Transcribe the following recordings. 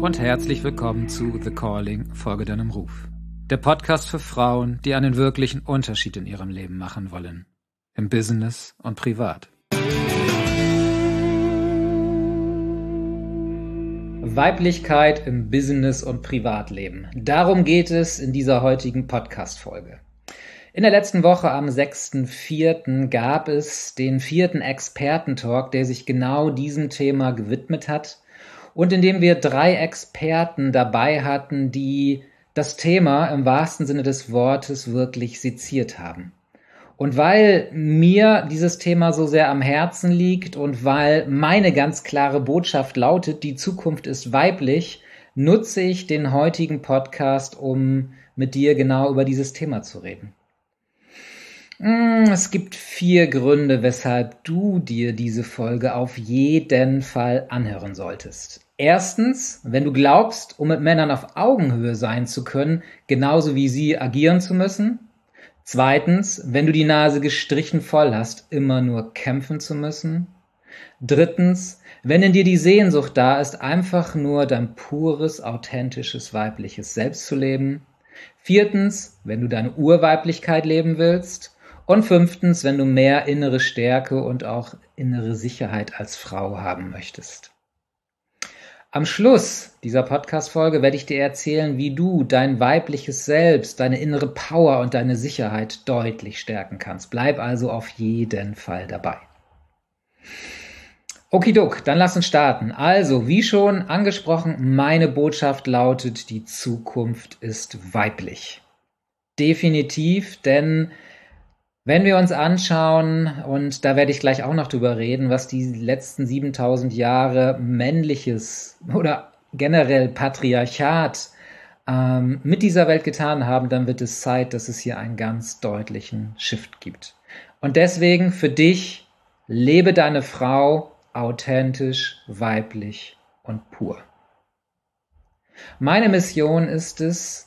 und herzlich willkommen zu The Calling, folge deinem Ruf. Der Podcast für Frauen, die einen wirklichen Unterschied in ihrem Leben machen wollen. Im Business und privat. Weiblichkeit im Business und Privatleben. Darum geht es in dieser heutigen Podcast-Folge. In der letzten Woche am 6.4. gab es den 4. Experten-Talk, der sich genau diesem Thema gewidmet hat und in dem wir 3 Experten dabei hatten, die das Thema im wahrsten Sinne des Wortes wirklich seziert haben. Und weil mir dieses Thema so sehr am Herzen liegt und weil meine ganz klare Botschaft lautet, die Zukunft ist weiblich, nutze ich den heutigen Podcast, um mit dir genau über dieses Thema zu reden. Es gibt 4 Gründe, weshalb du dir diese Folge auf jeden Fall anhören solltest. Erstens, wenn du glaubst, um mit Männern auf Augenhöhe sein zu können, genauso wie sie agieren zu müssen. Zweitens, wenn du die Nase gestrichen voll hast, immer nur kämpfen zu müssen. Drittens, wenn in dir die Sehnsucht da ist, einfach nur dein pures, authentisches, weibliches Selbst zu leben. Viertens, wenn du deine Urweiblichkeit leben willst. Und 5, wenn du mehr innere Stärke und auch innere Sicherheit als Frau haben möchtest. Am Schluss dieser Podcast-Folge werde ich dir erzählen, wie du dein weibliches Selbst, deine innere Power und deine Sicherheit deutlich stärken kannst. Bleib also auf jeden Fall dabei. Okidok, dann lass uns starten. Also, wie schon angesprochen, meine Botschaft lautet, die Zukunft ist weiblich. Definitiv, denn wenn wir uns anschauen, und da werde ich gleich auch noch drüber reden, was die letzten 7000 Jahre männliches oder generell Patriarchat mit dieser Welt getan haben, dann wird es Zeit, dass es hier einen ganz deutlichen Shift gibt. Und deswegen für dich, lebe deine Frau authentisch, weiblich und pur. Meine Mission ist es,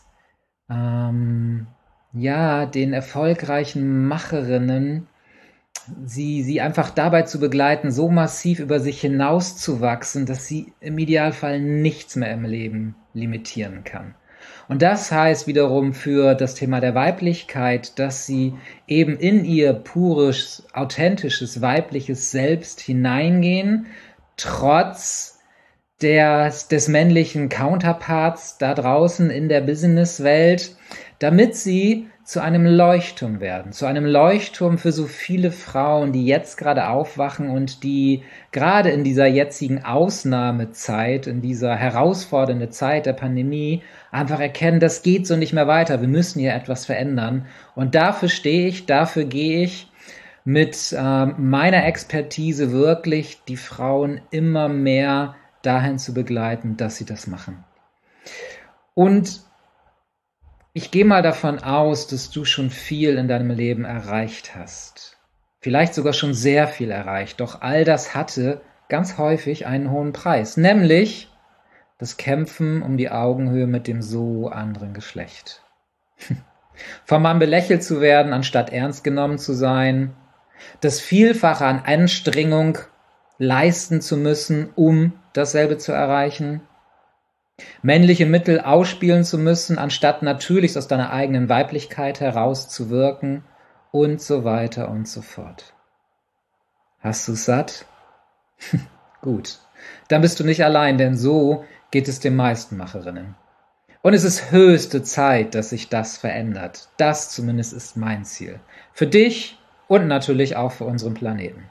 den erfolgreichen Macherinnen, sie einfach dabei zu begleiten, so massiv über sich hinauszuwachsen, dass sie im Idealfall nichts mehr im Leben limitieren kann. Und das heißt wiederum für das Thema der Weiblichkeit, dass sie eben in ihr pures, authentisches, weibliches Selbst hineingehen, trotz des männlichen Counterparts da draußen in der Businesswelt, damit sie zu einem Leuchtturm werden, zu einem Leuchtturm für so viele Frauen, die jetzt gerade aufwachen und die gerade in dieser jetzigen Ausnahmezeit, in dieser herausfordernden Zeit der Pandemie einfach erkennen, das geht so nicht mehr weiter, wir müssen hier etwas verändern. Und dafür stehe ich, dafür gehe ich mit meiner Expertise wirklich, die Frauen immer mehr dahin zu begleiten, dass sie das machen. Und ich gehe mal davon aus, dass du schon viel in deinem Leben erreicht hast. Vielleicht sogar schon sehr viel erreicht. Doch all das hatte ganz häufig einen hohen Preis. Nämlich das Kämpfen um die Augenhöhe mit dem so anderen Geschlecht. Vom Mann belächelt zu werden, anstatt ernst genommen zu sein. Das Vielfache an Anstrengung leisten zu müssen, um dasselbe zu erreichen. Männliche Mittel ausspielen zu müssen, anstatt natürlich aus deiner eigenen Weiblichkeit herauszuwirken und so weiter und so fort. Hast du's satt? Gut, dann bist du nicht allein, denn so geht es den meisten Macherinnen. Und es ist höchste Zeit, dass sich das verändert. Das zumindest ist mein Ziel. Für dich und natürlich auch für unseren Planeten.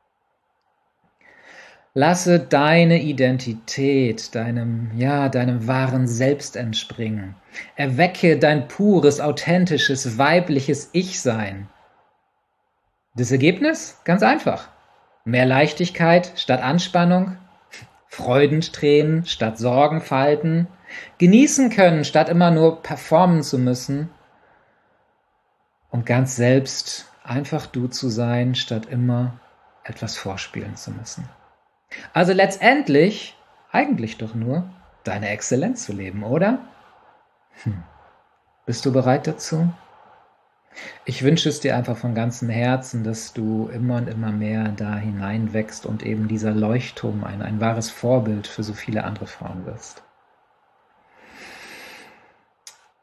Lasse deine Identität, deinem wahren Selbst entspringen. Erwecke dein pures, authentisches, weibliches Ich-Sein. Das Ergebnis? Ganz einfach. Mehr Leichtigkeit statt Anspannung, Freudentränen statt Sorgenfalten, genießen können statt immer nur performen zu müssen und ganz selbst einfach du zu sein, statt immer etwas vorspielen zu müssen. Also letztendlich, eigentlich doch nur, deine Exzellenz zu leben, oder? Bist du bereit dazu? Ich wünsche es dir einfach von ganzem Herzen, dass du immer und immer mehr da hineinwächst und eben dieser Leuchtturm ein wahres Vorbild für so viele andere Frauen wirst.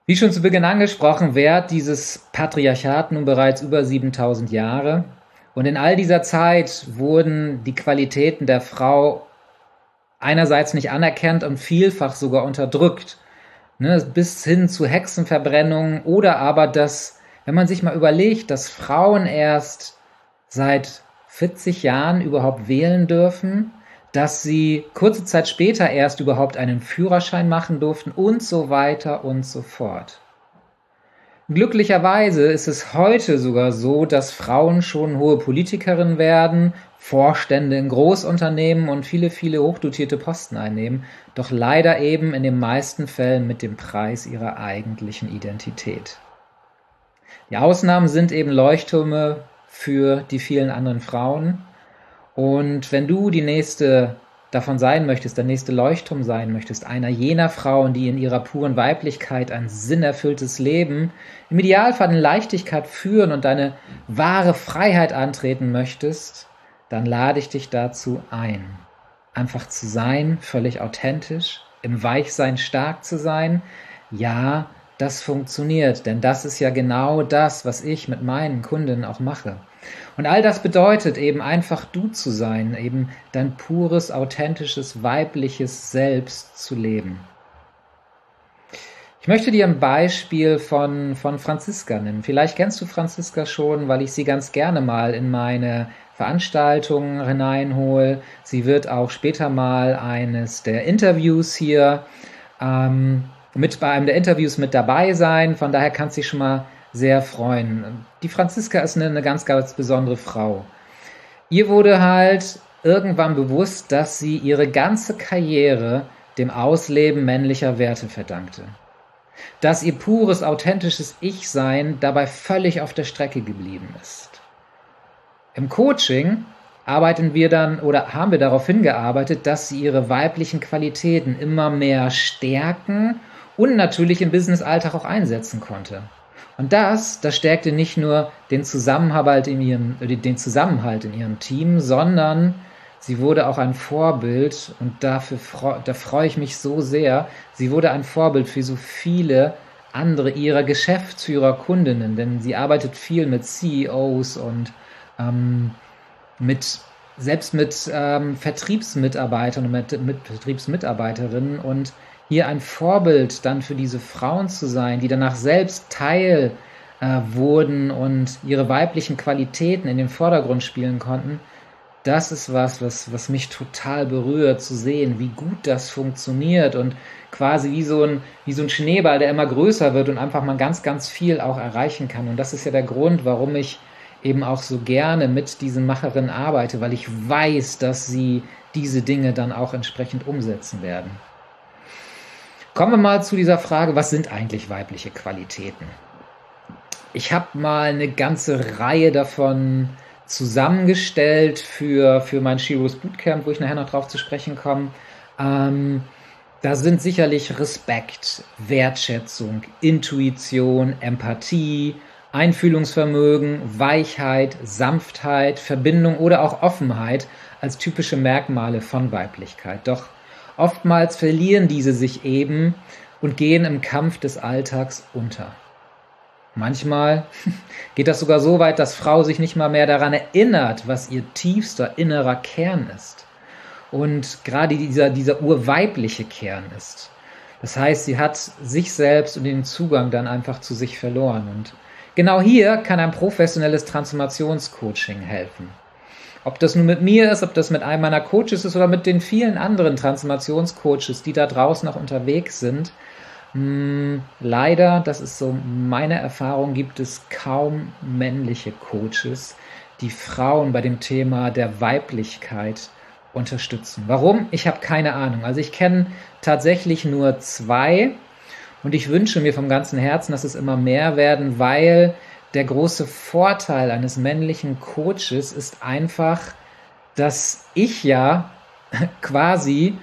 Wie schon zu Beginn angesprochen, währt dieses Patriarchat nun bereits über 7000 Jahre. Und in all dieser Zeit wurden die Qualitäten der Frau einerseits nicht anerkannt und vielfach sogar unterdrückt. Ne, bis hin zu Hexenverbrennungen oder aber dass, wenn man sich mal überlegt, dass Frauen erst seit 40 Jahren überhaupt wählen dürfen, dass sie kurze Zeit später erst überhaupt einen Führerschein machen durften und so weiter und so fort. Glücklicherweise ist es heute sogar so, dass Frauen schon hohe Politikerinnen werden, Vorstände in Großunternehmen und viele, viele hochdotierte Posten einnehmen, doch leider eben in den meisten Fällen mit dem Preis ihrer eigentlichen Identität. Die Ausnahmen sind eben Leuchttürme für die vielen anderen Frauen. Und wenn du die nächste davon sein möchtest, der nächste Leuchtturm sein möchtest, einer jener Frauen, die in ihrer puren Weiblichkeit ein sinnerfülltes Leben, im Idealfall in Leichtigkeit führen und deine wahre Freiheit antreten möchtest, dann lade ich dich dazu ein. Einfach zu sein, völlig authentisch, im Weichsein stark zu sein. Ja, das funktioniert, denn das ist ja genau das, was ich mit meinen Kundinnen auch mache. Und all das bedeutet eben einfach du zu sein, eben dein pures, authentisches, weibliches Selbst zu leben. Ich möchte dir ein Beispiel von Franziska nennen. Vielleicht kennst du Franziska schon, weil ich sie ganz gerne mal in meine Veranstaltungen hineinhole. Sie wird auch später mal eines der Interviews hier bei einem der Interviews mit dabei sein. Von daher kannst du dich schon mal sehr freuen. Die Franziska ist eine ganz, ganz besondere Frau. Ihr wurde halt irgendwann bewusst, dass sie ihre ganze Karriere dem Ausleben männlicher Werte verdankte. Dass ihr pures, authentisches Ich-Sein dabei völlig auf der Strecke geblieben ist. Im Coaching haben wir darauf hingearbeitet, dass sie ihre weiblichen Qualitäten immer mehr stärken und natürlich im Business-Alltag auch einsetzen konnte. Und das stärkte nicht nur den Zusammenhalt in ihrem Team, sondern sie wurde auch ein Vorbild und da freue ich mich so sehr. Sie wurde ein Vorbild für so viele andere ihrer Geschäftsführer-Kundinnen, denn sie arbeitet viel mit CEOs und mit Vertriebsmitarbeitern und mit Vertriebsmitarbeiterinnen und hier ein Vorbild dann für diese Frauen zu sein, die danach selbst Teil wurden und ihre weiblichen Qualitäten in den Vordergrund spielen konnten, das ist was mich total berührt, zu sehen, wie gut das funktioniert und quasi wie so ein Schneeball, der immer größer wird und einfach mal ganz, ganz viel auch erreichen kann. Und das ist ja der Grund, warum ich eben auch so gerne mit diesen Macherinnen arbeite, weil ich weiß, dass sie diese Dinge dann auch entsprechend umsetzen werden. Kommen wir mal zu dieser Frage, was sind eigentlich weibliche Qualitäten? Ich habe mal eine ganze Reihe davon zusammengestellt für mein Sheroes Bootcamp, wo ich nachher noch drauf zu sprechen komme. Da sind sicherlich Respekt, Wertschätzung, Intuition, Empathie, Einfühlungsvermögen, Weichheit, Sanftheit, Verbindung oder auch Offenheit als typische Merkmale von Weiblichkeit. Doch oftmals verlieren diese sich eben und gehen im Kampf des Alltags unter. Manchmal geht das sogar so weit, dass Frau sich nicht mal mehr daran erinnert, was ihr tiefster innerer Kern ist. Und gerade dieser urweibliche Kern ist. Das heißt, sie hat sich selbst und den Zugang dann einfach zu sich verloren. Und genau hier kann ein professionelles Transformationscoaching helfen. Ob das nun mit mir ist, ob das mit einem meiner Coaches ist oder mit den vielen anderen Transformationscoaches, die da draußen noch unterwegs sind. Leider, das ist so meine Erfahrung, gibt es kaum männliche Coaches, die Frauen bei dem Thema der Weiblichkeit unterstützen. Warum? Ich habe keine Ahnung. Also ich kenne tatsächlich nur 2 und ich wünsche mir vom ganzen Herzen, dass es immer mehr werden, weil der große Vorteil eines männlichen Coaches ist einfach, dass ich ja quasi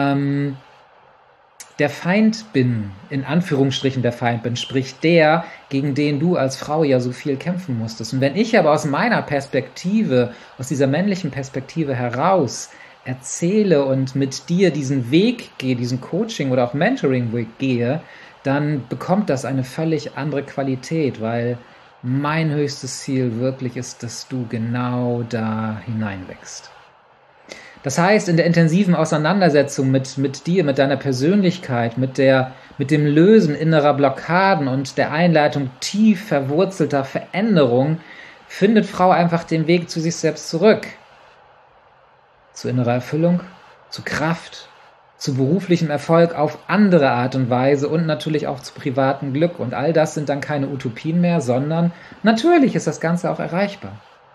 der Feind bin, in Anführungsstrichen der Feind bin, sprich der, gegen den du als Frau ja so viel kämpfen musstest. Und wenn ich aber aus meiner Perspektive, aus dieser männlichen Perspektive heraus erzähle und mit dir diesen Weg gehe, diesen Coaching- oder auch Mentoring-Weg gehe, dann bekommt das eine völlig andere Qualität, weil mein höchstes Ziel wirklich ist, dass du genau da hineinwächst. Das heißt, in der intensiven Auseinandersetzung mit dir, mit deiner Persönlichkeit, mit dem Lösen innerer Blockaden und der Einleitung tief verwurzelter Veränderung, findet Frau einfach den Weg zu sich selbst zurück. Zu innerer Erfüllung, zu Kraft, zu beruflichem Erfolg auf andere Art und Weise und natürlich auch zu privatem Glück. Und all das sind dann keine Utopien mehr, sondern natürlich ist das Ganze auch erreichbar.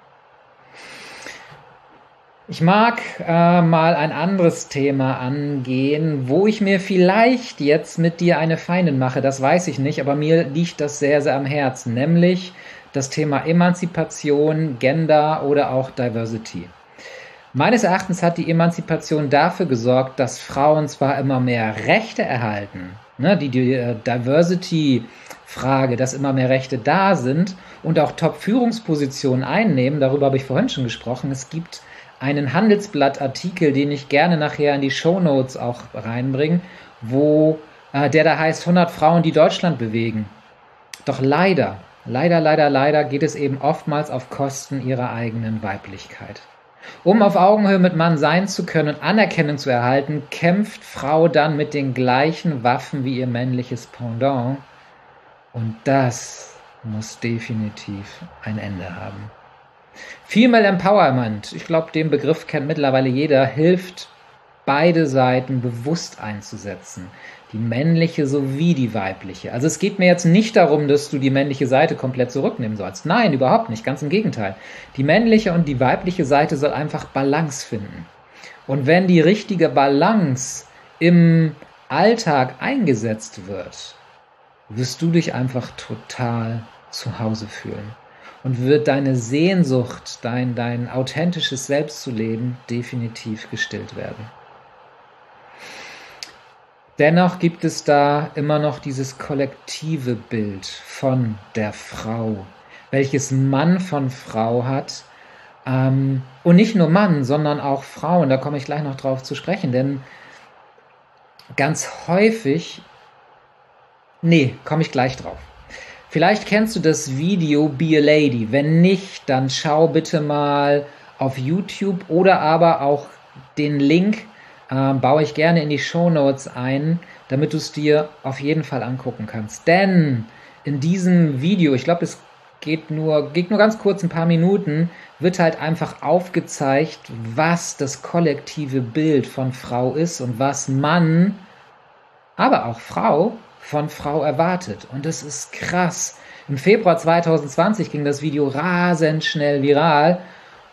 Ich mag mal ein anderes Thema angehen, wo ich mir vielleicht jetzt mit dir eine Feindin mache, das weiß ich nicht, aber mir liegt das sehr, sehr am Herzen, nämlich das Thema Emanzipation, Gender oder auch Diversity. Meines Erachtens hat die Emanzipation dafür gesorgt, dass Frauen zwar immer mehr Rechte erhalten, ne, die Diversity-Frage, dass immer mehr Rechte da sind und auch Top-Führungspositionen einnehmen, darüber habe ich vorhin schon gesprochen. Es gibt einen Handelsblatt-Artikel, den ich gerne nachher in die Shownotes auch reinbringe, der da heißt 100 Frauen, die Deutschland bewegen. Doch leider geht es eben oftmals auf Kosten ihrer eigenen Weiblichkeit. Um auf Augenhöhe mit Mann sein zu können und Anerkennung zu erhalten, kämpft Frau dann mit den gleichen Waffen wie ihr männliches Pendant. Und das muss definitiv ein Ende haben. Female Empowerment, ich glaube, den Begriff kennt mittlerweile jeder, hilft, beide Seiten bewusst einzusetzen. Die männliche sowie die weibliche. Also es geht mir jetzt nicht darum, dass du die männliche Seite komplett zurücknehmen sollst. Nein, überhaupt nicht, ganz im Gegenteil. Die männliche und die weibliche Seite soll einfach Balance finden. Und wenn die richtige Balance im Alltag eingesetzt wird, wirst du dich einfach total zu Hause fühlen. Und wird deine Sehnsucht, dein authentisches Selbst zu leben, definitiv gestillt werden. Dennoch gibt es da immer noch dieses kollektive Bild von der Frau, welches Mann von Frau hat. Und nicht nur Mann, sondern auch Frauen, da komme ich gleich noch drauf zu sprechen, denn ganz häufig, komme ich gleich drauf. Vielleicht kennst du das Video Be a Lady. Wenn nicht, dann schau bitte mal auf YouTube oder aber auch den Link baue ich gerne in die Shownotes ein, damit du es dir auf jeden Fall angucken kannst. Denn in diesem Video, ich glaube, es geht nur ganz kurz, ein paar Minuten, wird halt einfach aufgezeigt, was das kollektive Bild von Frau ist und was Mann, aber auch Frau, von Frau erwartet. Und das ist krass. Im Februar 2020 ging das Video rasend schnell viral.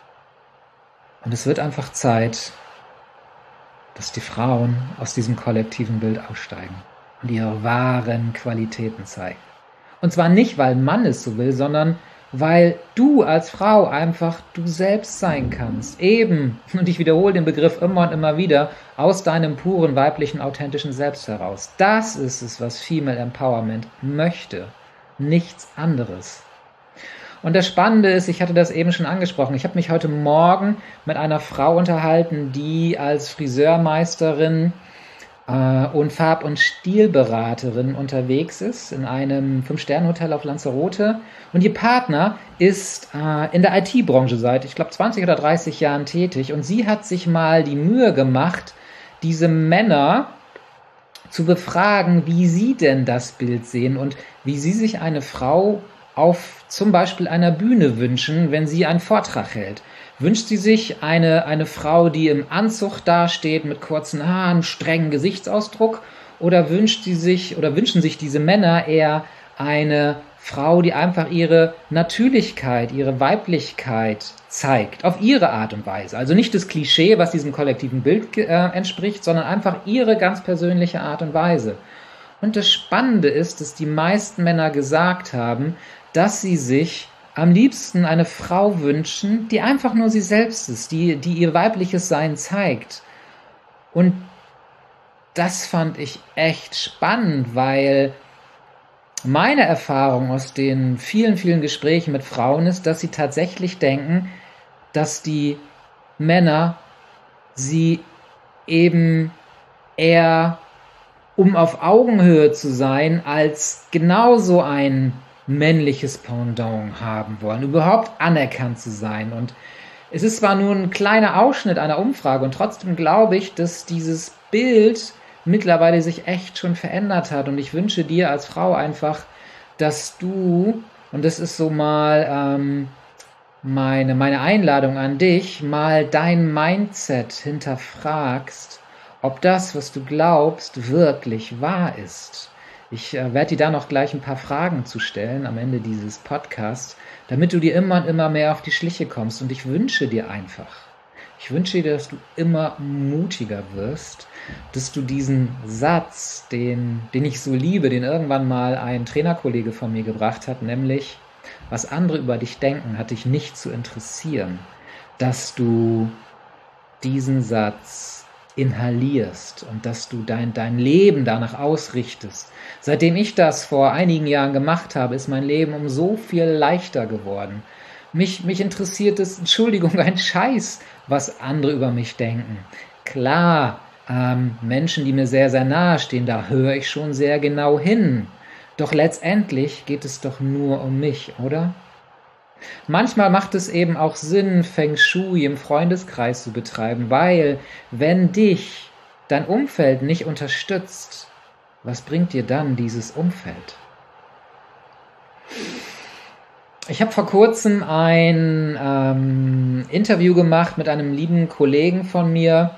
Und es wird einfach Zeit, dass die Frauen aus diesem kollektiven Bild aussteigen und ihre wahren Qualitäten zeigen. Und zwar nicht, weil Mann es so will, sondern weil du als Frau einfach du selbst sein kannst. Eben, und ich wiederhole den Begriff immer und immer wieder, aus deinem puren weiblichen, authentischen Selbst heraus. Das ist es, was Female Empowerment möchte. Nichts anderes. Und das Spannende ist, ich hatte das eben schon angesprochen, ich habe mich heute Morgen mit einer Frau unterhalten, die als Friseurmeisterin und Farb- und Stilberaterin unterwegs ist in einem 5-Sterne-Hotel auf Lanzarote. Und ihr Partner ist in der IT-Branche seit, ich glaube, 20 oder 30 Jahren tätig. Und sie hat sich mal die Mühe gemacht, diese Männer zu befragen, wie sie denn das Bild sehen und wie sie sich eine Frau auf zum Beispiel einer Bühne wünschen, wenn sie einen Vortrag hält. Wünscht sie sich eine Frau, die im Anzug dasteht, mit kurzen Haaren, strengen Gesichtsausdruck, oder wünschen sich diese Männer eher eine Frau, die einfach ihre Natürlichkeit, ihre Weiblichkeit zeigt, auf ihre Art und Weise. Also nicht das Klischee, was diesem kollektiven Bild entspricht, sondern einfach ihre ganz persönliche Art und Weise. Und das Spannende ist, dass die meisten Männer gesagt haben, dass sie sich am liebsten eine Frau wünschen, die einfach nur sie selbst ist, die ihr weibliches Sein zeigt. Und das fand ich echt spannend, weil meine Erfahrung aus den vielen, vielen Gesprächen mit Frauen ist, dass sie tatsächlich denken, dass die Männer sie eben eher um auf Augenhöhe zu sein, als genauso ein männliches Pendant haben wollen, überhaupt anerkannt zu sein. Und es ist zwar nur ein kleiner Ausschnitt einer Umfrage und trotzdem glaube ich, dass dieses Bild mittlerweile sich echt schon verändert hat. Und ich wünsche dir als Frau einfach, dass du, und das ist so mal meine Einladung an dich, mal dein Mindset hinterfragst, ob das, was du glaubst, wirklich wahr ist. Ich werde dir da noch gleich ein paar Fragen zu stellen am Ende dieses Podcasts, damit du dir immer und immer mehr auf die Schliche kommst. Und ich wünsche dir, dass du immer mutiger wirst, dass du diesen Satz, den ich so liebe, den irgendwann mal ein Trainerkollege von mir gebracht hat, nämlich, was andere über dich denken, hat dich nicht zu interessieren, dass du diesen Satz inhalierst und dass du dein Leben danach ausrichtest. Seitdem ich das vor einigen Jahren gemacht habe, ist mein Leben um so viel leichter geworden. Mich interessiert es, Entschuldigung, ein Scheiß, was andere über mich denken. Klar, Menschen, die mir sehr, sehr nahe stehen, da höre ich schon sehr genau hin. Doch letztendlich geht es doch nur um mich, oder? Manchmal macht es eben auch Sinn, Feng Shui im Freundeskreis zu betreiben, weil wenn dich dein Umfeld nicht unterstützt, was bringt dir dann dieses Umfeld? Ich habe vor kurzem ein Interview gemacht mit einem lieben Kollegen von mir,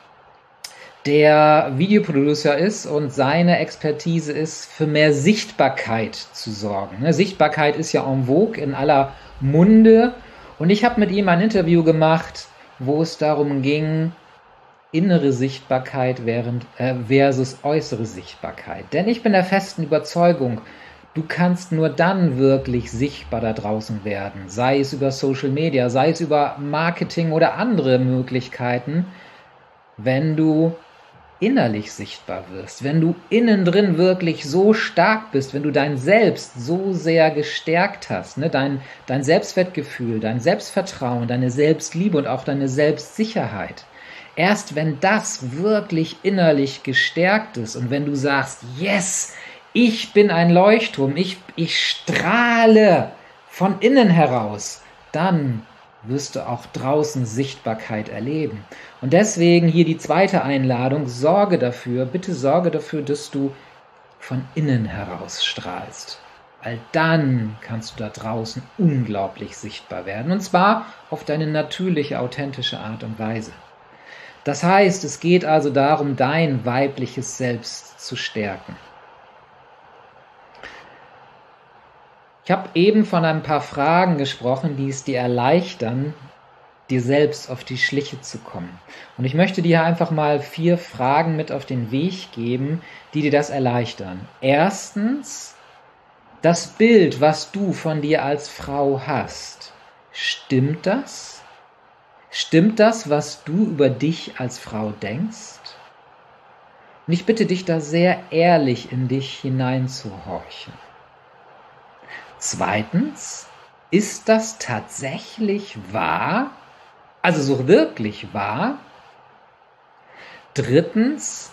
der Videoproducer ist und seine Expertise ist, für mehr Sichtbarkeit zu sorgen. Sichtbarkeit ist ja en vogue in aller Munde und ich habe mit ihm ein Interview gemacht, wo es darum ging, innere Sichtbarkeit versus äußere Sichtbarkeit. Denn ich bin der festen Überzeugung, du kannst nur dann wirklich sichtbar da draußen werden, sei es über Social Media, sei es über Marketing oder andere Möglichkeiten, wenn du innerlich sichtbar wirst, wenn du innen drin wirklich so stark bist, wenn du dein Selbst so sehr gestärkt hast, ne? Dein Selbstwertgefühl, dein Selbstvertrauen, deine Selbstliebe und auch deine Selbstsicherheit. Erst wenn das wirklich innerlich gestärkt ist und wenn du sagst, yes, ich bin ein Leuchtturm, ich strahle von innen heraus, dann wirst du auch draußen Sichtbarkeit erleben. Und deswegen hier die zweite Einladung, bitte sorge dafür, dass du von innen heraus strahlst. Weil dann kannst du da draußen unglaublich sichtbar werden. Und zwar auf deine natürliche, authentische Art und Weise. Das heißt, es geht also darum, dein weibliches Selbst zu stärken. Ich habe eben von ein paar Fragen gesprochen, die es dir erleichtern, dir selbst auf die Schliche zu kommen. Und ich möchte dir einfach mal 4 Fragen mit auf den Weg geben, die dir das erleichtern. Erstens, das Bild, was du von dir als Frau hast, stimmt das? Stimmt das, was du über dich als Frau denkst? Und ich bitte dich da sehr ehrlich in dich hineinzuhorchen. Zweitens, ist das tatsächlich wahr? Also so wirklich wahr? Drittens,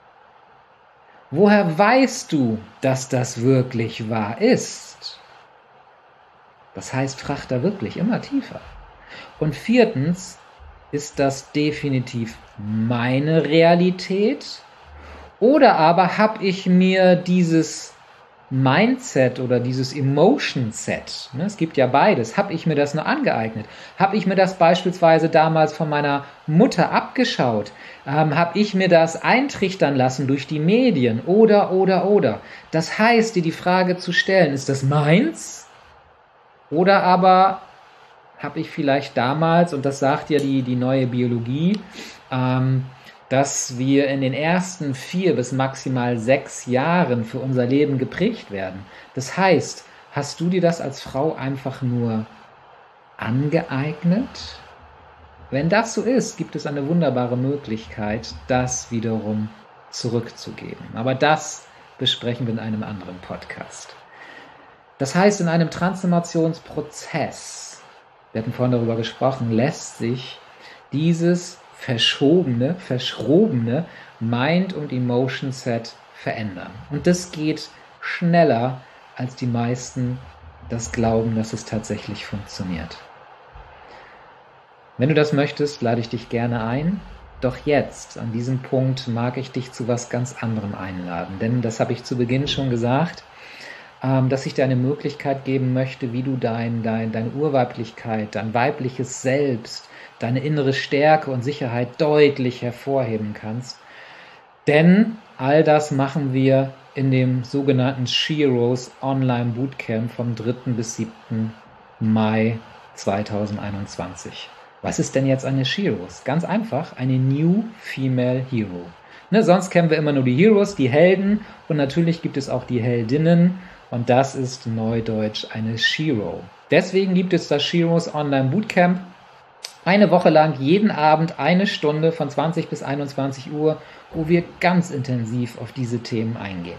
woher weißt du, dass das wirklich wahr ist? Das heißt, frag da wirklich immer tiefer. Und viertens, ist das definitiv meine Realität? Oder aber habe ich mir dieses Mindset oder dieses Emotion Set, ne, es gibt ja beides, habe ich mir das nur angeeignet? Habe ich mir das beispielsweise damals von meiner Mutter abgeschaut? Habe ich mir das eintrichtern lassen durch die Medien? Oder? Das heißt, dir die Frage zu stellen, ist das meins? Oder aber habe ich vielleicht damals, und das sagt ja die neue Biologie, dass wir in den ersten 4 bis maximal 6 Jahren für unser Leben geprägt werden. Das heißt, hast du dir das als Frau einfach nur angeeignet? Wenn das so ist, gibt es eine wunderbare Möglichkeit, das wiederum zurückzugeben. Aber das besprechen wir in einem anderen Podcast. Das heißt, in einem Transformationsprozess, wir hatten vorhin darüber gesprochen, lässt sich dieses verschrobene Mind- und Emotion-Set verändern. Und das geht schneller, als die meisten das glauben, dass es tatsächlich funktioniert. Wenn du das möchtest, lade ich dich gerne ein. Doch jetzt, an diesem Punkt, mag ich dich zu was ganz anderem einladen. Denn, das habe ich zu Beginn schon gesagt, dass ich dir eine Möglichkeit geben möchte, wie du deine Urweiblichkeit, dein weibliches Selbst, deine innere Stärke und Sicherheit deutlich hervorheben kannst. Denn all das machen wir in dem sogenannten Sheroes Online Bootcamp vom 3. bis 7. Mai 2021. Was ist denn jetzt eine Sheroes? Ganz einfach, eine New Female Hero. Sonst kennen wir immer nur die Heroes, die Helden, und natürlich gibt es auch die Heldinnen, und das ist neudeutsch eine Shero. Deswegen gibt es das Sheroes Online Bootcamp. Eine Woche lang, jeden Abend 1 Stunde von 20 bis 21 Uhr, wo wir ganz intensiv auf diese Themen eingehen.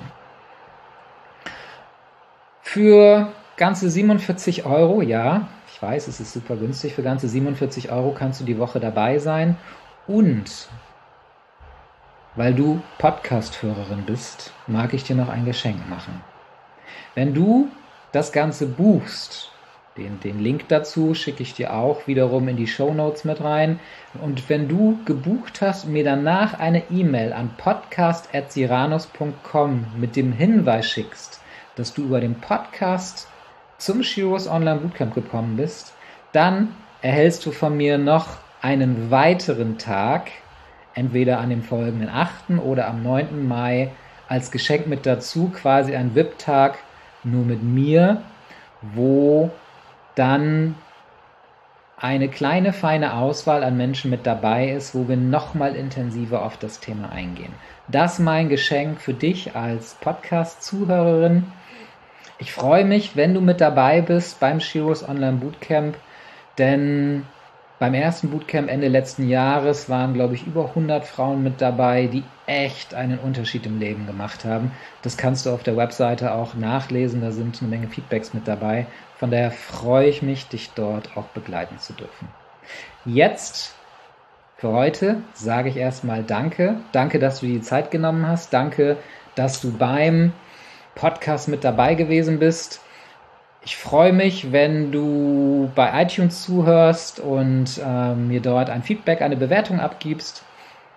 Für ganze 47 Euro, ja, ich weiß, es ist super günstig, für ganze 47 Euro kannst du die Woche dabei sein. Und weil du Podcast-Hörerin bist, mag ich dir noch ein Geschenk machen. Wenn du das Ganze buchst, den Link dazu schicke ich dir auch wiederum in die Shownotes mit rein. Und wenn du gebucht hast und mir danach eine E-Mail an podcast@cyrannus.com mit dem Hinweis schickst, dass du über den Podcast zum Sheroes Online Bootcamp gekommen bist, dann erhältst du von mir noch einen weiteren Tag, entweder an dem folgenden 8. oder am 9. Mai, als Geschenk mit dazu, quasi ein VIP-Tag nur mit mir, wo dann eine kleine, feine Auswahl an Menschen mit dabei ist, wo wir nochmal intensiver auf das Thema eingehen. Das mein Geschenk für dich als Podcast-Zuhörerin. Ich freue mich, wenn du mit dabei bist beim Sheroes Online Bootcamp, denn beim ersten Bootcamp Ende letzten Jahres waren, glaube ich, über 100 Frauen mit dabei, die echt einen Unterschied im Leben gemacht haben. Das kannst du auf der Webseite auch nachlesen, da sind eine Menge Feedbacks mit dabei. Von daher freue ich mich, dich dort auch begleiten zu dürfen. Jetzt, für heute, sage ich erstmal Danke. Danke, dass du dir die Zeit genommen hast. Danke, dass du beim Podcast mit dabei gewesen bist. Ich freue mich, wenn du bei iTunes zuhörst und mir dort ein Feedback, eine Bewertung abgibst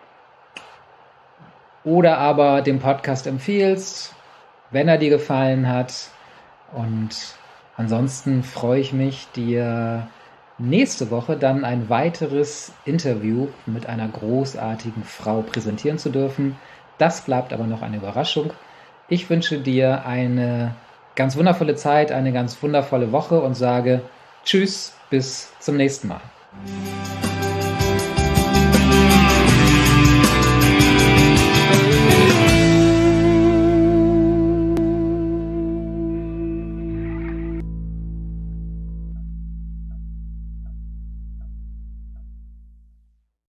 oder aber den Podcast empfiehlst, wenn er dir gefallen hat. Und ansonsten freue ich mich, dir nächste Woche dann ein weiteres Interview mit einer großartigen Frau präsentieren zu dürfen. Das bleibt aber noch eine Überraschung. Ich wünsche dir eine ganz wundervolle Zeit, eine ganz wundervolle Woche und sage Tschüss, bis zum nächsten Mal.